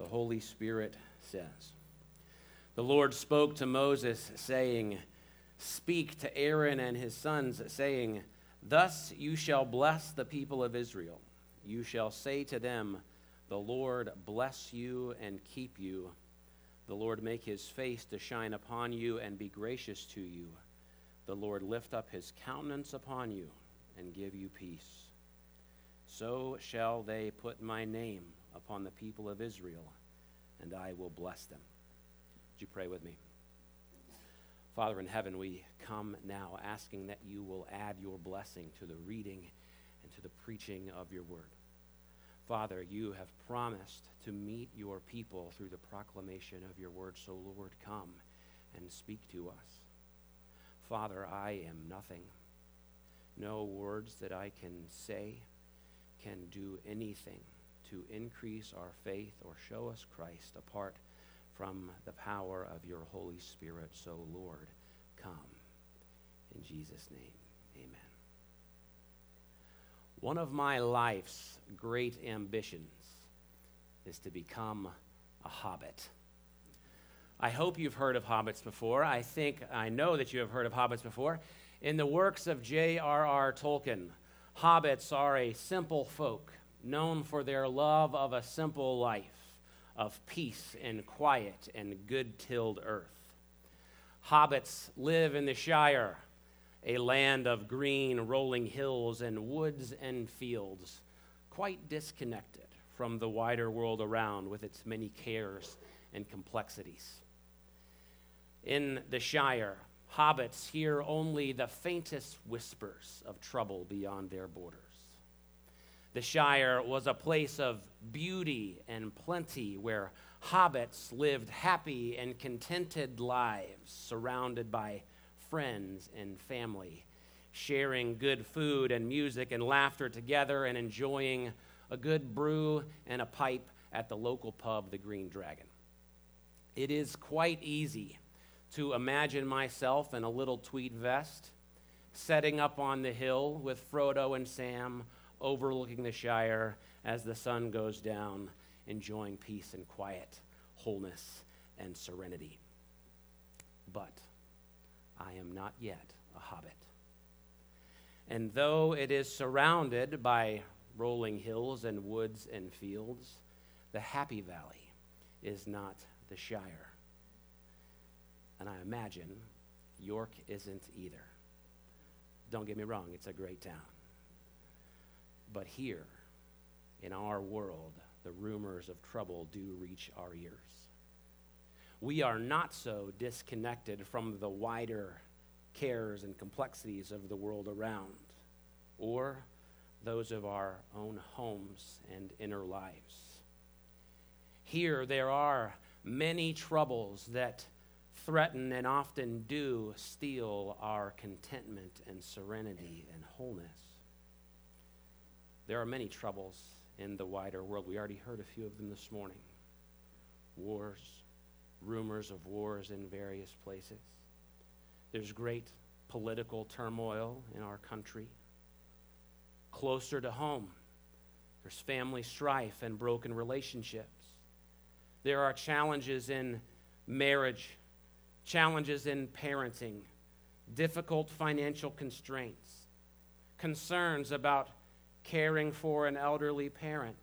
Holy Spirit says. The Lord spoke to Moses, saying, "Speak to Aaron and his sons, saying, Thus you shall bless the people of Israel. You shall say to them, The Lord bless you and keep you. The Lord make his face to shine upon you and be gracious to you. The Lord lift up his countenance upon you and give you peace. So shall they put my name upon the people of Israel, and I will bless them." Would you pray with me? Father in heaven, we come now asking that you will add your blessing to the reading and to the preaching of your word. Father, you have promised to meet your people through the proclamation of your word, so Lord, come and speak to us. Father, I am nothing. No words that I can say can do anything to increase our faith or show us Christ apart from the power of your Holy Spirit. So, Lord, come. In Jesus' name, amen. One of my life's great ambitions is to become a hobbit. I hope you've heard of hobbits before. I know that you have heard of hobbits before. In the works of J.R.R. Tolkien, hobbits are a simple folk known for their love of a simple life, of peace and quiet and good-tilled earth. Hobbits live in the Shire, a land of green rolling hills and woods and fields, quite disconnected from the wider world around with its many cares and complexities. In the Shire, hobbits hear only the faintest whispers of trouble beyond their borders. The Shire was a place of beauty and plenty where hobbits lived happy and contented lives surrounded by friends and family, sharing good food and music and laughter together and enjoying a good brew and a pipe at the local pub, the Green Dragon. It is quite easy to imagine myself in a little tweed vest, setting up on the hill with Frodo and Sam, overlooking the Shire as the sun goes down, enjoying peace and quiet, wholeness and serenity. But I am not yet a hobbit. And though it is surrounded by rolling hills and woods and fields, the Happy Valley is not the Shire. And I imagine York isn't either. Don't get me wrong, it's a great town. But here, in our world, the rumors of trouble do reach our ears. We are not so disconnected from the wider cares and complexities of the world around, or those of our own homes and inner lives. Here, there are many troubles that threaten and often do steal our contentment and serenity and wholeness. There are many troubles in the wider world. We already heard a few of them this morning. Wars, rumors of wars in various places. There's great political turmoil in our country. Closer to home, there's family strife and broken relationships. There are challenges in marriage, challenges in parenting, difficult financial constraints, concerns about caring for an elderly parent,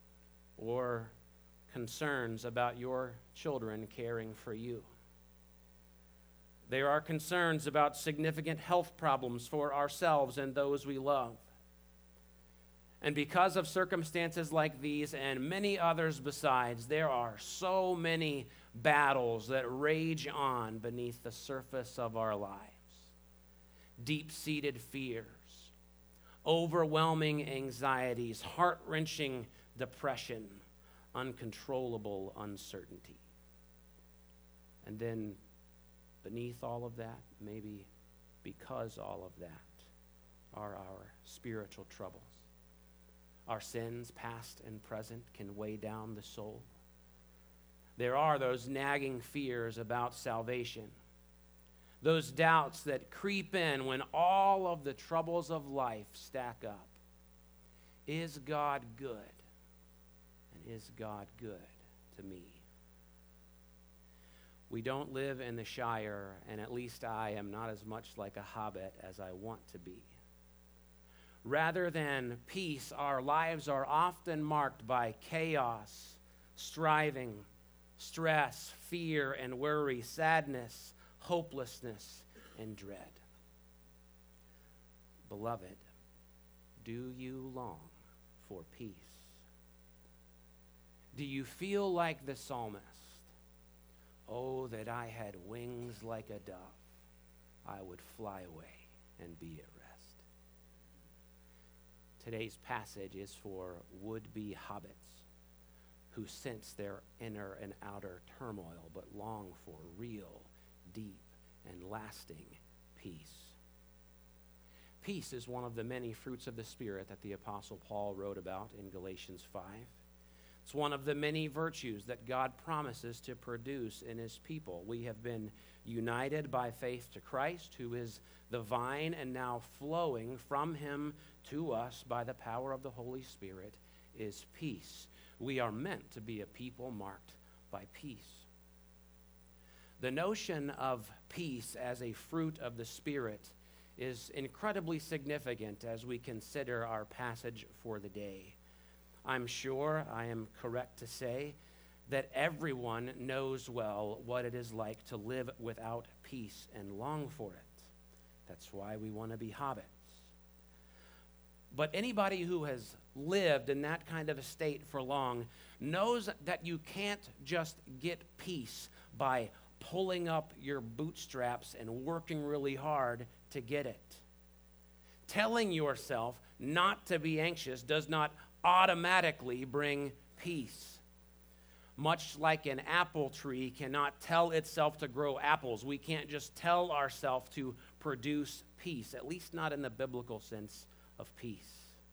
or concerns about your children caring for you. There are concerns about significant health problems for ourselves and those we love. And because of circumstances like these and many others besides, there are so many battles that rage on beneath the surface of our lives. Deep-seated fears, overwhelming anxieties, heart-wrenching depression, uncontrollable uncertainty. And then beneath all of that, maybe because all of that, are our spiritual troubles. Our sins, past and present, can weigh down the soul. There are those nagging fears about salvation, those doubts that creep in when all of the troubles of life stack up. Is God good? And is God good to me. We don't live in the Shire, and at least I am not as much like a hobbit as I want to be. Rather than peace, our lives are often marked by chaos, striving, stress, fear and worry, sadness, hopelessness, and dread. Beloved, do you long for peace? Do you feel like the psalmist? Oh, that I had wings like a dove, I would fly away and be at rest. Today's passage is for would-be hobbits who sense their inner and outer turmoil but long for real, deep, and lasting peace. Peace is one of the many fruits of the Spirit that the Apostle Paul wrote about in Galatians 5. It's one of the many virtues that God promises to produce in his people. We have been united by faith to Christ, who is the vine, and now flowing from him to us by the power of the Holy Spirit is peace. We are meant to be a people marked by peace. The notion of peace as a fruit of the Spirit is incredibly significant as we consider our passage for the day. I'm sure I am correct to say that everyone knows well what it is like to live without peace and long for it. That's why we want to be hobbits. But anybody who has lived in that kind of a state for long knows that you can't just get peace by pulling up your bootstraps and working really hard to get it. Telling yourself not to be anxious does not automatically bring peace. Much like an apple tree cannot tell itself to grow apples, we can't just tell ourselves to produce peace, at least not in the biblical sense of peace.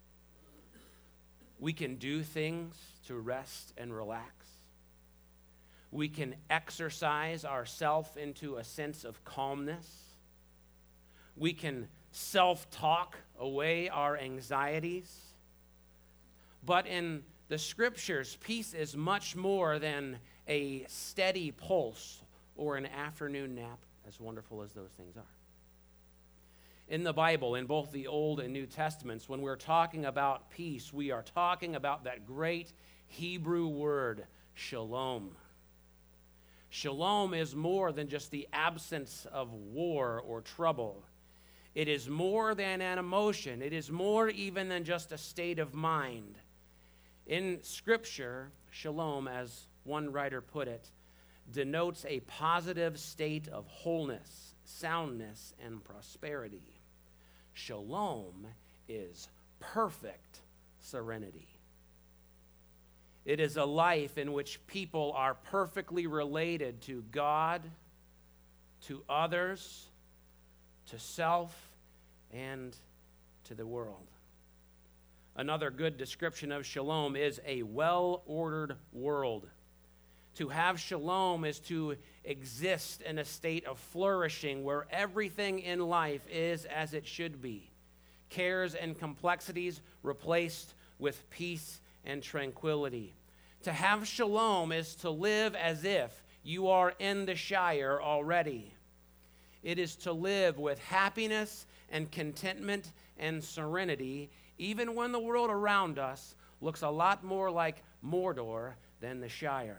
We can do things to rest and relax. We can exercise ourselves into a sense of calmness. We can self-talk away our anxieties. But in the Scriptures, peace is much more than a steady pulse or an afternoon nap, as wonderful as those things are. In the Bible, in both the Old and New Testaments, when we're talking about peace, we are talking about that great Hebrew word, shalom. Shalom is more than just the absence of war or trouble. It is more than an emotion. It is more even than just a state of mind. In Scripture, shalom, as one writer put it, denotes a positive state of wholeness, soundness, and prosperity. Shalom is perfect serenity. It is a life in which people are perfectly related to God, to others, to self, and to the world. Another good description of shalom is a well-ordered world. To have shalom is to exist in a state of flourishing where everything in life is as it should be. Cares and complexities replaced with peace and tranquility. To have shalom is to live as if you are in the Shire already. It is to live with happiness and contentment and serenity, even when the world around us looks a lot more like Mordor than the Shire.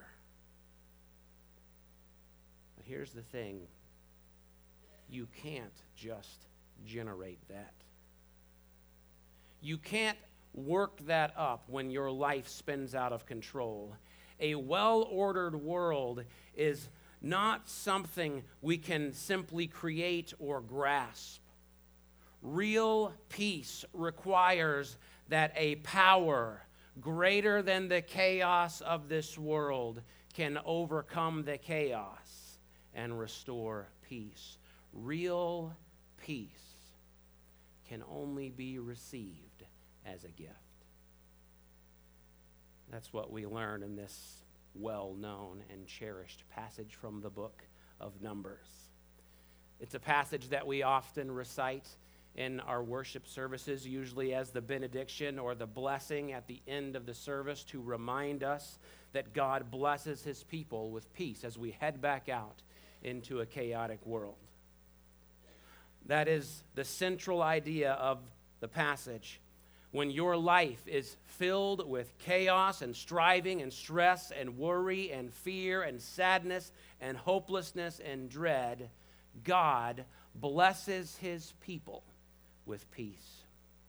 But here's the thing. You can't just generate that. You can't work that up when your life spins out of control. A well-ordered world is not something we can simply create or grasp. Real peace requires that a power greater than the chaos of this world can overcome the chaos and restore peace. Real peace can only be received as a gift. That's what we learn in this well-known and cherished passage from the book of Numbers. It's a passage that we often recite in our worship services, usually as the benediction or the blessing at the end of the service, to remind us that God blesses his people with peace as we head back out into a chaotic world. That is the central idea of the passage. When your life is filled with chaos and striving and stress and worry and fear and sadness and hopelessness and dread, God blesses his people with peace.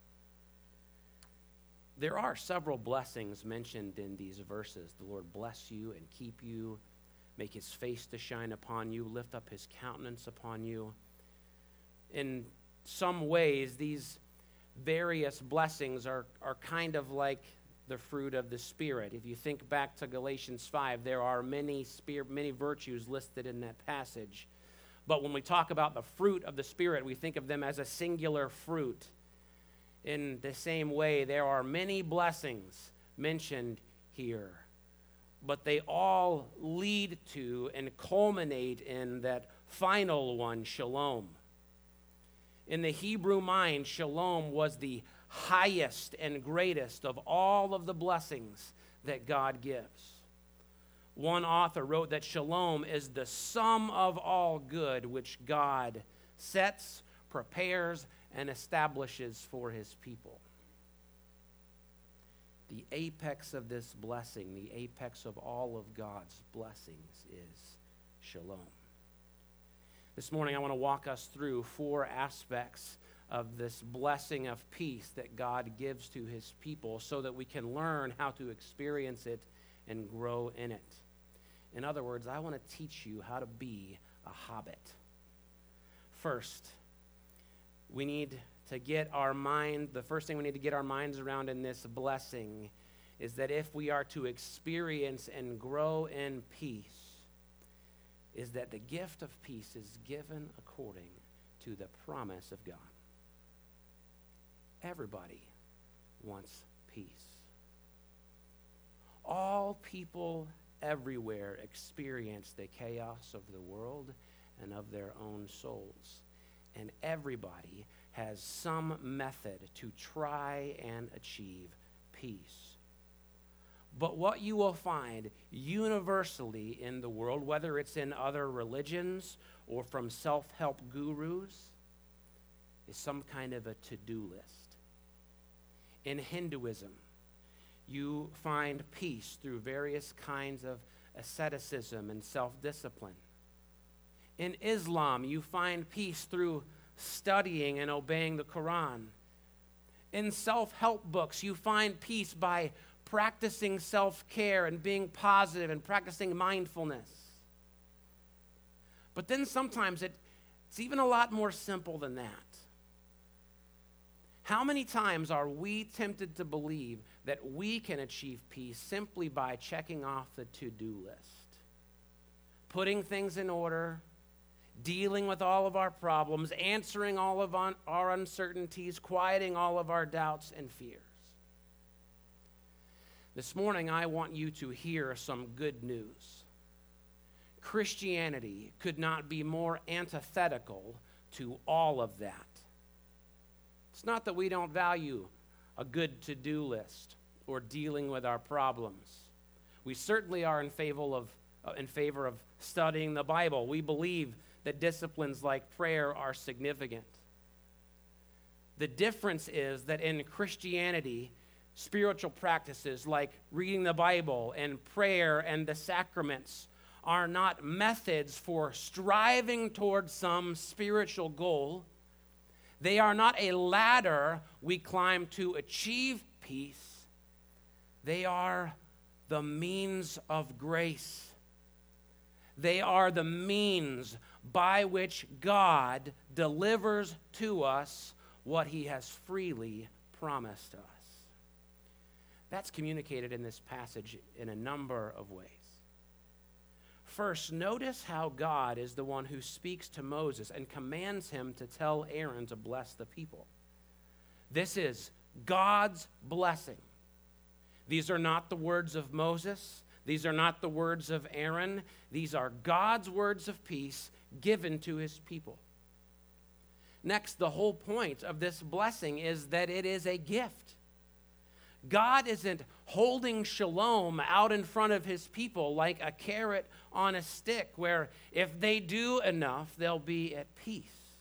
There are several blessings mentioned in these verses. The Lord bless you and keep you, make his face to shine upon you, lift up his countenance upon you. In some ways, these various blessings are kind of like the fruit of the Spirit. If you think back to Galatians 5, there are many virtues listed in that passage. But when we talk about the fruit of the Spirit, we think of them as a singular fruit. In the same way, there are many blessings mentioned here, but they all lead to and culminate in that final one, shalom. In the Hebrew mind, shalom was the highest and greatest of all of the blessings that God gives. One author wrote that shalom is the sum of all good which God sets, prepares, and establishes for his people. The apex of this blessing, the apex of all of God's blessings is shalom. This morning I want to walk us through 4 aspects of this blessing of peace that God gives to his people so that we can learn how to experience it and grow in it. In other words, I want to teach you how to be a hobbit. First, we need to get our mind, the first thing we need to get our minds around in this blessing is that if we are to experience and grow in peace, is that the gift of peace is given according to the promise of God. Everybody wants peace. All people everywhere experience the chaos of the world and of their own souls. And everybody has some method to try and achieve peace. But what you will find universally in the world, whether it's in other religions or from self-help gurus, is some kind of a to-do list. In Hinduism, you find peace through various kinds of asceticism and self-discipline. In Islam, you find peace through studying and obeying the Quran. In self-help books, you find peace by practicing self-care and being positive and practicing mindfulness. But then sometimes it's even a lot more simple than that. How many times are we tempted to believe that we can achieve peace simply by checking off the to-do list? Putting things in order, dealing with all of our problems, answering all of our uncertainties, quieting all of our doubts and fears. This morning, I want you to hear some good news. Christianity could not be more antithetical to all of that. It's not that we don't value a good to-do list or dealing with our problems. We certainly are in favor of studying the Bible. We believe that disciplines like prayer are significant. The difference is that in Christianity, spiritual practices like reading the Bible and prayer and the sacraments are not methods for striving towards some spiritual goal. They are not a ladder we climb to achieve peace. They are the means of grace. They are the means by which God delivers to us what he has freely promised us. That's communicated in this passage in a number of ways. First, notice how God is the one who speaks to Moses and commands him to tell Aaron to bless the people. This is God's blessing. These are not the words of Moses. These are not the words of Aaron. These are God's words of peace given to his people. Next, the whole point of this blessing is that it is a gift. God isn't holding shalom out in front of his people like a carrot on a stick, where if they do enough, they'll be at peace.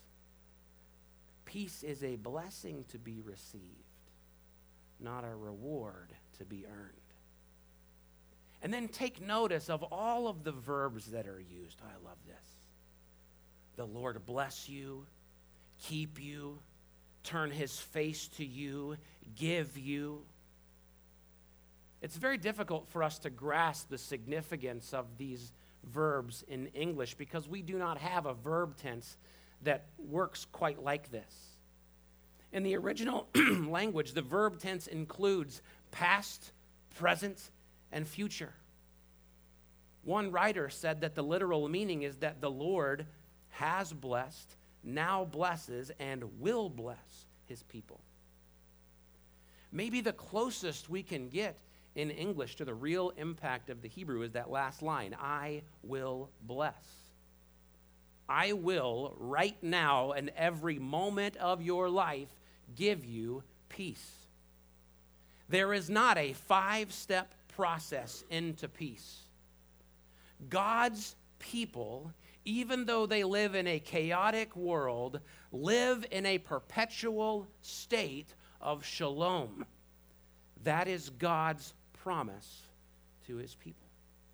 Peace is a blessing to be received, not a reward to be earned. And then take notice of all of the verbs that are used. I love this. The Lord bless you, keep you, turn his face to you, give you. It's very difficult for us to grasp the significance of these verbs in English because we do not have a verb tense that works quite like this. In the original language, the verb tense includes past, present, and future. One writer said that the literal meaning is that the Lord has blessed, now blesses, and will bless his people. Maybe the closest we can get in English to the real impact of the Hebrew is that last line, I will bless. I will, right now and every moment of your life, give you peace. There is not a 5-step process into peace. God's people, even though they live in a chaotic world, live in a perpetual state of shalom. That is God's promise to his people.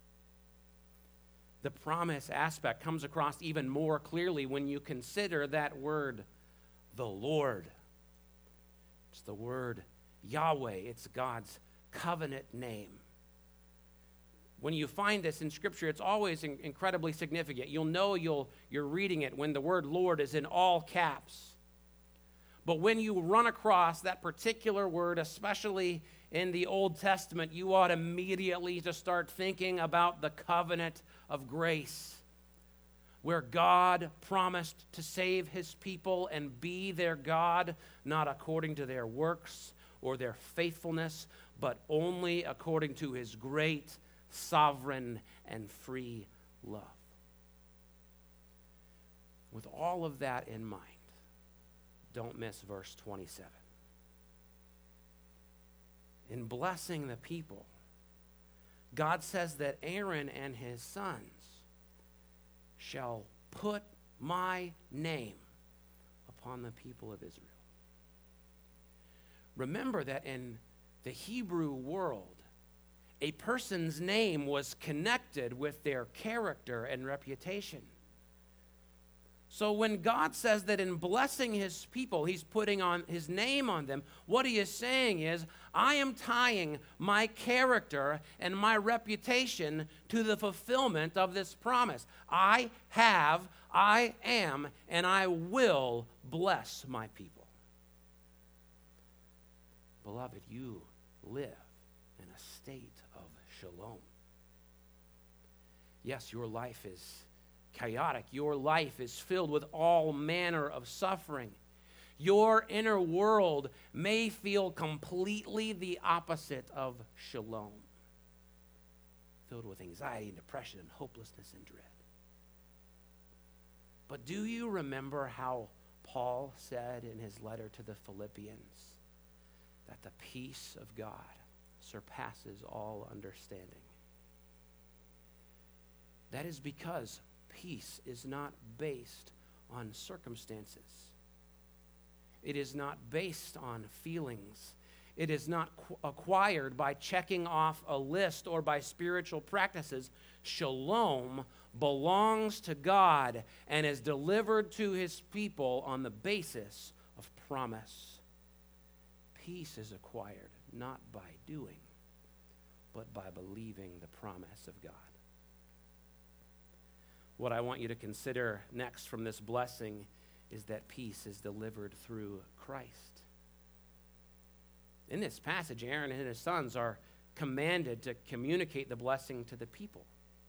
The promise aspect comes across even more clearly when you consider that word, the Lord. It's the word Yahweh. It's God's covenant name. When you find this in Scripture, it's always incredibly significant. You'll know you're reading it when the word Lord is in all caps. But when you run across that particular word, especially in the Old Testament, you ought immediately to start thinking about the covenant of grace, where God promised to save his people and be their God, not according to their works or their faithfulness, but only according to his great, sovereign, and free love. With all of that in mind, don't miss verse 27. In blessing the people, God says that Aaron and his sons shall put my name upon the people of Israel. Remember that in the Hebrew world, a person's name was connected with their character and reputation. So when God says that in blessing his people, he's putting on his name on them, what he is saying is, I am tying my character and my reputation to the fulfillment of this promise. I have, I am, and I will bless my people. Beloved, you live in a state of shalom. Yes, your life is chaotic. Your life is filled with all manner of suffering. Your inner world may feel completely the opposite of shalom, filled with anxiety and depression and hopelessness and dread. But do you remember how Paul said in his letter to the Philippians that the peace of God surpasses all understanding? That is because peace is not based on circumstances. It is not based on feelings. It is not acquired by checking off a list or by spiritual practices. Shalom belongs to God and is delivered to his people on the basis of promise. Peace is acquired not by doing, but by believing the promise of God. What I want you to consider next from this blessing is that peace is delivered through Christ. In this passage, Aaron and his sons are commanded to communicate the blessing to the people.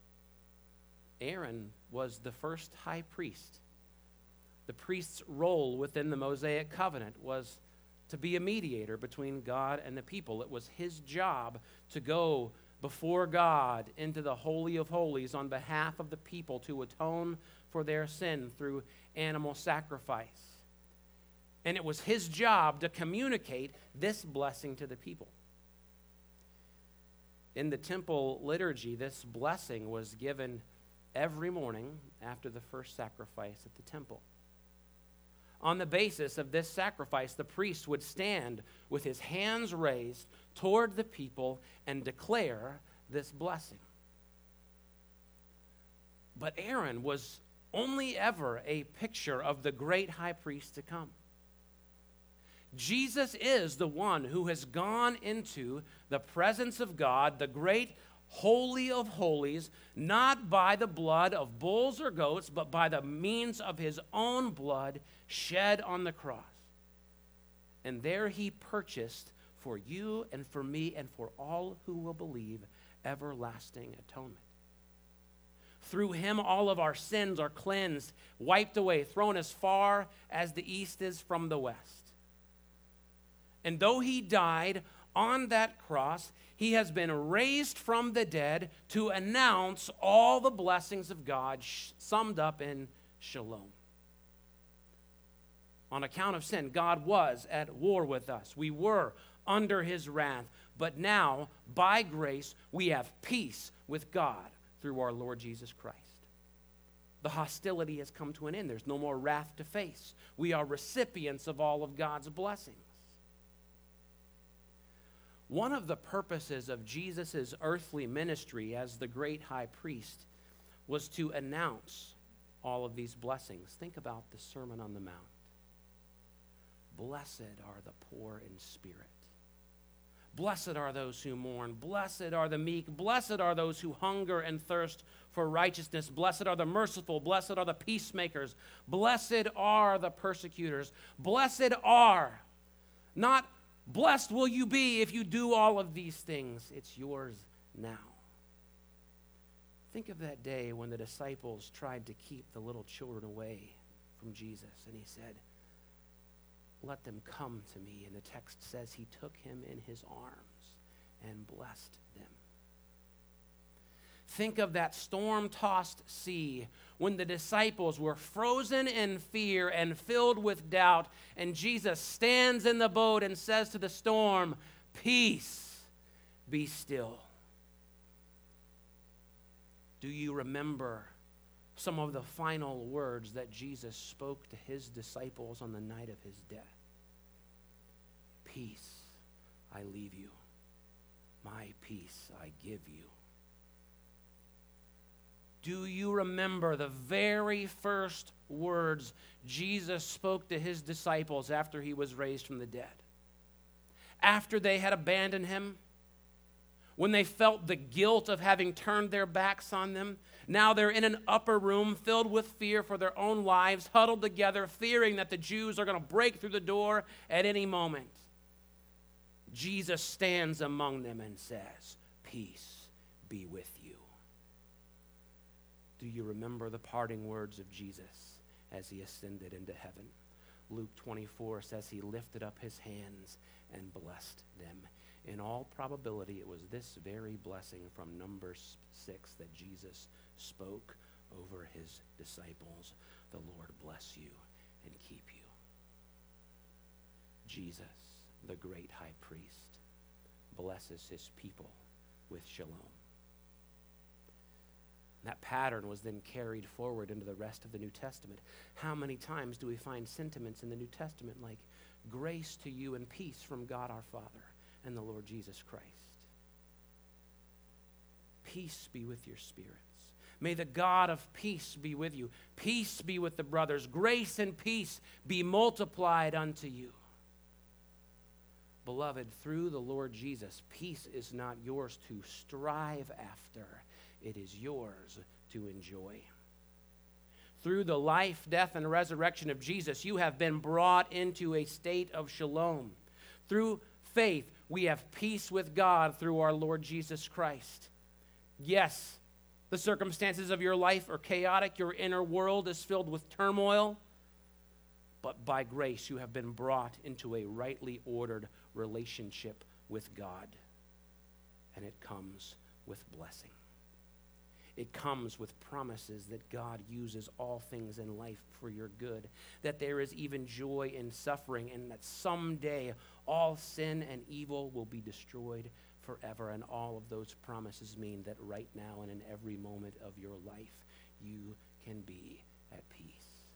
Aaron was the first high priest. The priest's role within the Mosaic covenant was to be a mediator between God and the people. It was his job to go before God into the Holy of Holies on behalf of the people to atone for their sin through animal sacrifice. And it was his job to communicate this blessing to the people. In the temple liturgy, this blessing was given every morning after the first sacrifice at the temple. On the basis of this sacrifice, the priest would stand with his hands raised toward the people and declare this blessing. But Aaron was only ever a picture of the great high priest to come. Jesus is the one who has gone into the presence of God, the great Holy of Holies, not by the blood of bulls or goats, but by the means of his own blood shed on the cross. And there he purchased for you and for me and for all who will believe everlasting atonement. Through him, all of our sins are cleansed, wiped away, thrown as far as the east is from the west. And though he died on that cross, he has been raised from the dead to announce all the blessings of God summed up in shalom. On account of sin, God was at war with us. We were under his wrath. But now, by grace, we have peace with God through our Lord Jesus Christ. The hostility has come to an end. There's no more wrath to face. We are recipients of all of God's blessings. One of the purposes of Jesus' earthly ministry as the great high priest was to announce all of these blessings. Think about the Sermon on the Mount. Blessed are the poor in spirit. Blessed are those who mourn. Blessed are the meek. Blessed are those who hunger and thirst for righteousness. Blessed are the merciful. Blessed are the peacemakers. Blessed are the persecutors. Blessed are, not blessed will you be if you do all of these things. It's yours now. Think of that day when the disciples tried to keep the little children away from Jesus, and he said, let them come to me. And the text says he took him in his arms and blessed them. Think of that storm-tossed sea when the disciples were frozen in fear and filled with doubt, and Jesus stands in the boat and says to the storm, peace, be still. Do you remember some of the final words that Jesus spoke to his disciples on the night of his death? Peace I leave you, my peace I give you. Do you remember the very first words Jesus spoke to his disciples after he was raised from the dead? After they had abandoned him, when they felt the guilt of having turned their backs on them, now they're in an upper room filled with fear for their own lives, huddled together, fearing that the Jews are going to break through the door at any moment. Jesus stands among them and says, peace be with you. Do you remember the parting words of Jesus as he ascended into heaven? Luke 24 says he lifted up his hands and blessed them. In all probability, it was this very blessing from Numbers 6 that Jesus spoke over his disciples. The Lord bless you and keep you. Jesus, the great high priest, blesses his people with shalom. That pattern was then carried forward into the rest of the New Testament. How many times do we find sentiments in the New Testament like grace to you and peace from God our Father and the Lord Jesus Christ? Peace be with your spirits. May the God of peace be with you. Peace be with the brothers. Grace and peace be multiplied unto you. Beloved, through the Lord Jesus, peace is not yours to strive after. It is yours to enjoy. Through the life, death, and resurrection of Jesus, you have been brought into a state of shalom. Through faith, we have peace with God through our Lord Jesus Christ. Yes, the circumstances of your life are chaotic. Your inner world is filled with turmoil. But by grace, you have been brought into a rightly ordered relationship with God. And it comes with blessing. It comes with promises that God uses all things in life for your good, that there is even joy in suffering, and that someday all sin and evil will be destroyed forever. And all of those promises mean that right now and in every moment of your life, you can be at peace.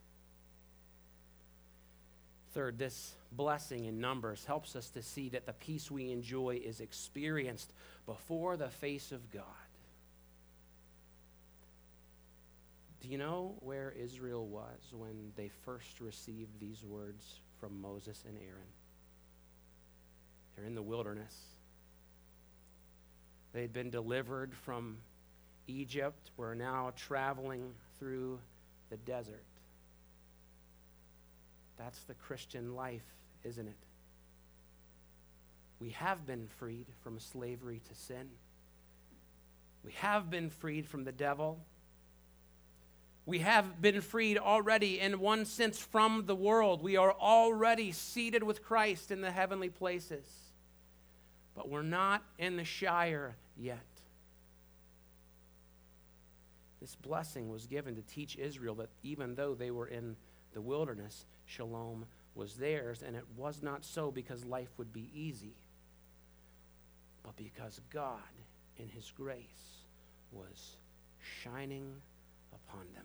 Third, this blessing in Numbers helps us to see that the peace we enjoy is experienced before the face of God. Do you know where Israel was when they first received these words from Moses and Aaron? They're in the wilderness. They'd been delivered from Egypt, were now traveling through the desert. That's the Christian life, isn't it? We have been freed from slavery to sin. We have been freed from the devil. We have been freed already, in one sense, from the world. We are already seated with Christ in the heavenly places. But we're not in the Shire yet. This blessing was given to teach Israel that even though they were in the wilderness, shalom was theirs, and it was not so because life would be easy, but because God, in his grace, was shining upon them.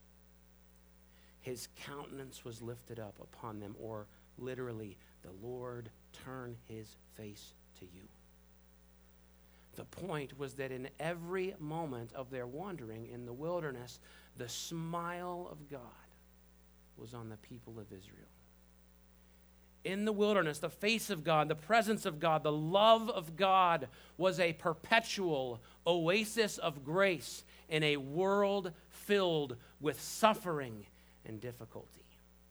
His countenance was lifted up upon them, or literally, the Lord turned his face to you. The point was that in every moment of their wandering in the wilderness, the smile of God was on the people of Israel. In the wilderness, the face of God, the presence of God, the love of God was a perpetual oasis of grace in a world filled with suffering and difficulty.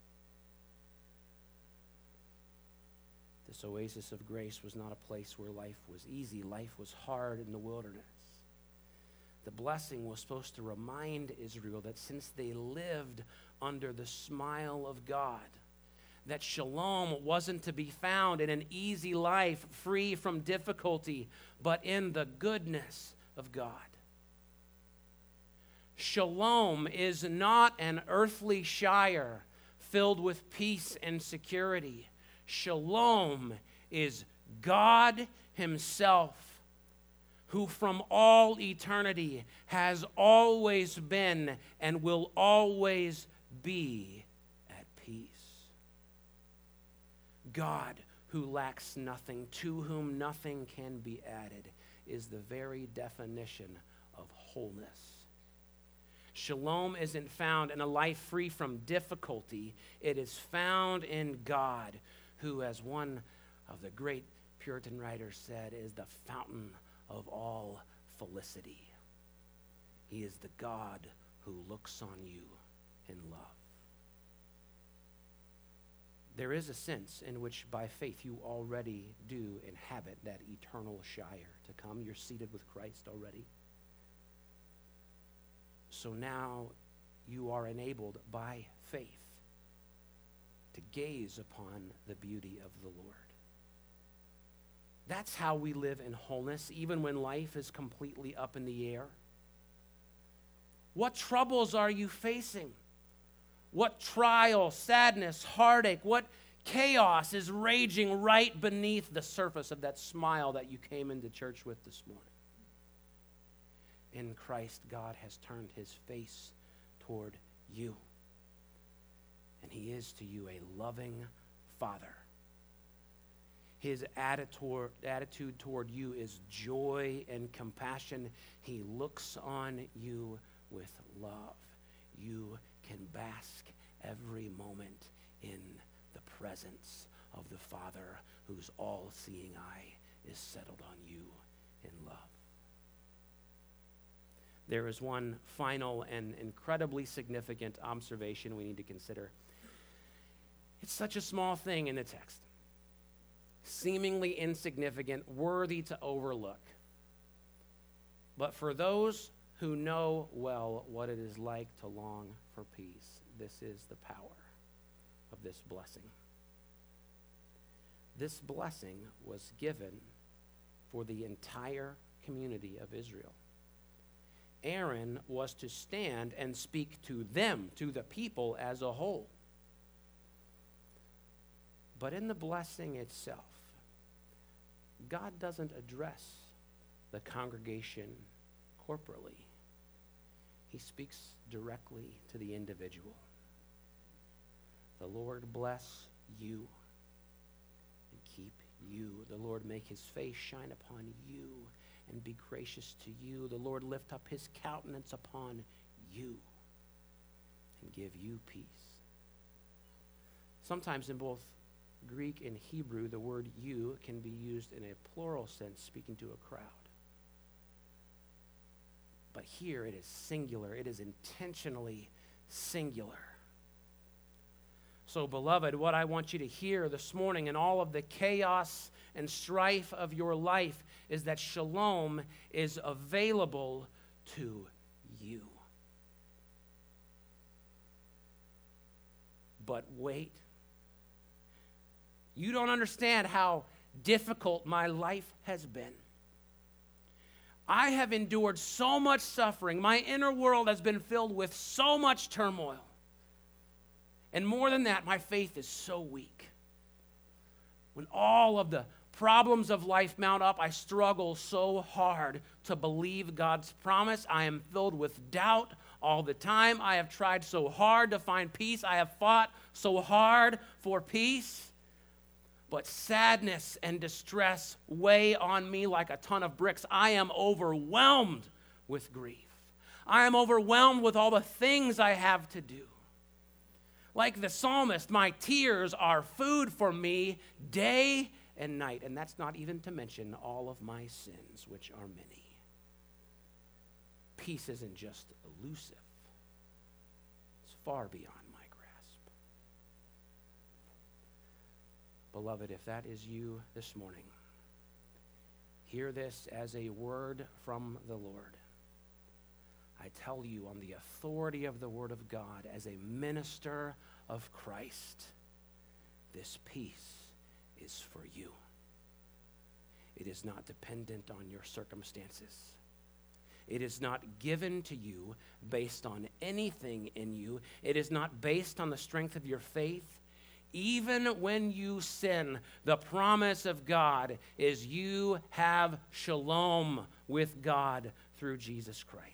This oasis of grace was not a place where life was easy. Life was hard in the wilderness. The blessing was supposed to remind Israel that since they lived under the smile of God, that shalom wasn't to be found in an easy life free from difficulty, but in the goodness of God. Shalom is not an earthly Shire filled with peace and security. Shalom is God himself, who from all eternity has always been and will always be at peace. God, who lacks nothing, to whom nothing can be added, is the very definition of wholeness. Shalom isn't found in a life free from difficulty. It is found in God, who, as one of the great Puritan writers said, is the fountain of all felicity. He is the God who looks on you in love. There is a sense in which by faith you already do inhabit that eternal Shire to come. You're seated with Christ already. So now you are enabled by faith to gaze upon the beauty of the Lord. That's how we live in wholeness, even when life is completely up in the air. What troubles are you facing? What trial, sadness, heartache, what chaos is raging right beneath the surface of that smile that you came into church with this morning? In Christ, God has turned his face toward you. And he is to you a loving Father. His attitude toward you is joy and compassion. He looks on you with love. You can bask every moment in the presence of the Father, whose all-seeing eye is settled on you in love. There is one final and incredibly significant observation we need to consider. It's such a small thing in the text, seemingly insignificant, worthy to overlook. But for those who know well what it is like to long for peace, this is the power of this blessing. This blessing was given for the entire community of Israel. Aaron was to stand and speak to them, to the people as a whole. But in the blessing itself, God doesn't address the congregation corporately. He speaks directly to the individual. The Lord bless you and keep you. The Lord make his face shine upon you and be gracious to you. The Lord lift up his countenance upon you and give you peace. Sometimes in both Greek and Hebrew, the word you can be used in a plural sense, speaking to a crowd. But here it is singular. It is intentionally singular. So, beloved, what I want you to hear this morning in all of the chaos and strife of your life is that shalom is available to you. But wait. You don't understand how difficult my life has been. I have endured so much suffering. My inner world has been filled with so much turmoil. And more than that, my faith is so weak. When all of the problems of life mount up, I struggle so hard to believe God's promise. I am filled with doubt all the time. I have tried so hard to find peace. I have fought so hard for peace. But sadness and distress weigh on me like a ton of bricks. I am overwhelmed with grief. I am overwhelmed with all the things I have to do. Like the psalmist, my tears are food for me day and night. And that's not even to mention all of my sins, which are many. Peace isn't just elusive. It's far beyond my grasp. Beloved, if that is you this morning, hear this as a word from the Lord. I tell you on the authority of the Word of God, as a minister of Christ, this peace is for you. It is not dependent on your circumstances. It is not given to you based on anything in you. It is not based on the strength of your faith. Even when you sin, the promise of God is you have shalom with God through Jesus Christ.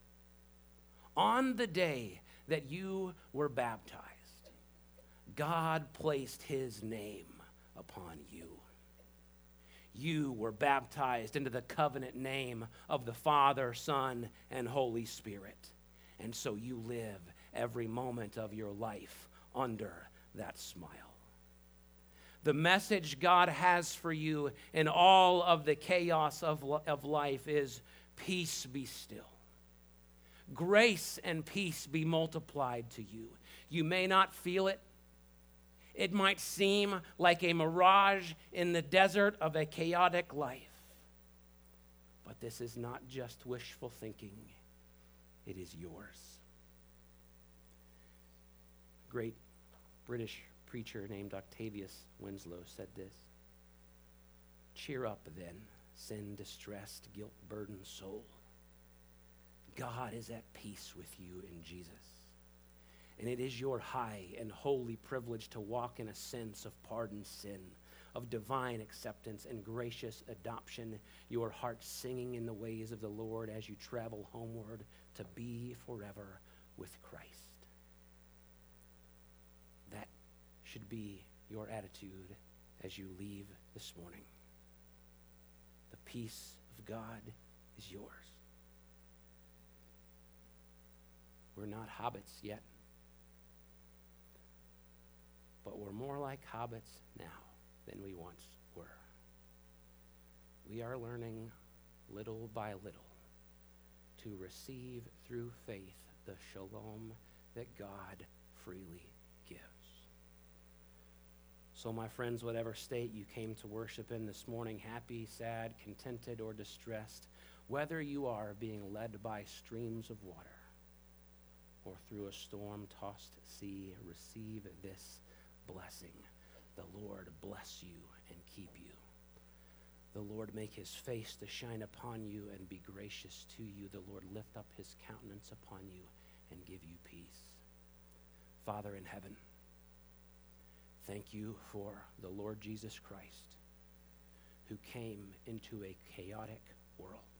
On the day that you were baptized, God placed his name upon you. You were baptized into the covenant name of the Father, Son, and Holy Spirit. And so you live every moment of your life under that smile. The message God has for you in all of the chaos of life is peace be still. Grace and peace be multiplied to you. You may not feel it. It might seem like a mirage in the desert of a chaotic life. But this is not just wishful thinking. It is yours. A great British preacher named Octavius Winslow said this: "Cheer up then, sin-distressed, guilt-burdened soul. God is at peace with you in Jesus. And it is your high and holy privilege to walk in a sense of pardoned sin, of divine acceptance and gracious adoption, your heart singing in the ways of the Lord as you travel homeward to be forever with Christ." That should be your attitude as you leave this morning. The peace of God is yours. We're not hobbits yet, but we're more like hobbits now than we once were. We are learning little by little to receive through faith the shalom that God freely gives. So, my friends, whatever state you came to worship in this morning, happy, sad, contented, or distressed, whether you are being led by streams of water or through a storm-tossed sea, receive this blessing. The Lord bless you and keep you. The Lord make his face to shine upon you and be gracious to you. The Lord lift up his countenance upon you and give you peace. Father in heaven, thank you for the Lord Jesus Christ, who came into a chaotic world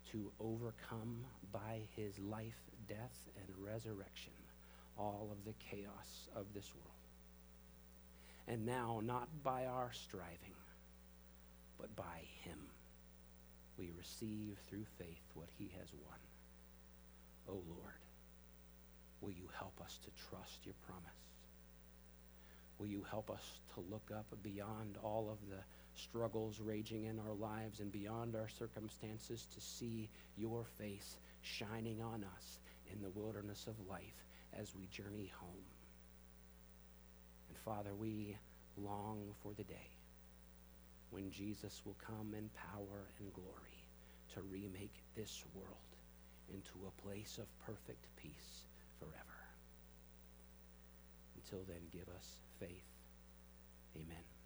to overcome by his life, death, and resurrection all of the chaos of this world. And now, not by our striving, but by him, we receive through faith what he has won. O Lord, will you help us to trust your promise? Will you help us to look up beyond all of the struggles raging in our lives and beyond our circumstances to see your face shining on us in the wilderness of life as we journey home? And Father, we long for the day when Jesus will come in power and glory to remake this world into a place of perfect peace forever. Until then, give us faith. Amen.